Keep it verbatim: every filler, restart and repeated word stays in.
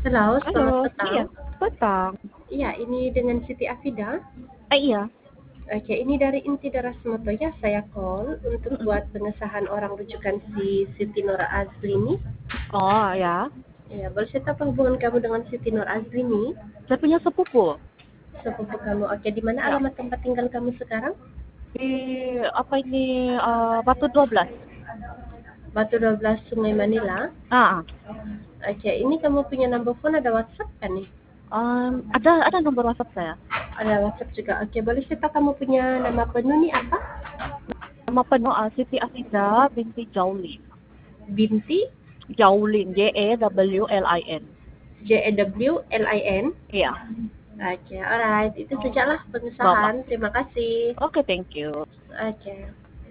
Halo, Halo, selamat iya, petang. petang. Iya, ini dengan Siti Afida. Eh, iya, Oke, ini dari Inti Daras Moto ya, saya call untuk mm-mm. buat pengesahan orang rujukan si Siti Nur Azlini. Oh ya, Ya, boleh saya tahu hubungan kamu dengan Siti Nur Azlini? saya punya sepupu. Sepupu kamu. Oke, di mana Ya, alamat tempat tinggal kamu sekarang? di apa ini eh, Batu dua belas. Batu dua belas Sungai Manila. Ah, Oke, ini kamu punya number phone, ada WhatsApp kan nih? ah. Em, ada ada nomor WhatsApp saya. Ada WhatsApp juga. Oke, boleh saya tahu kamu punya nama penuh nih apa? Nama penuh ah, Siti Afida binti Jaulin. Binti Jaulin, J E W L I N. J A W L I N. Iya, Oke, alright. Itu sajalah Bapak. pengesahan. Terima kasih. Oke, thank you. Oke.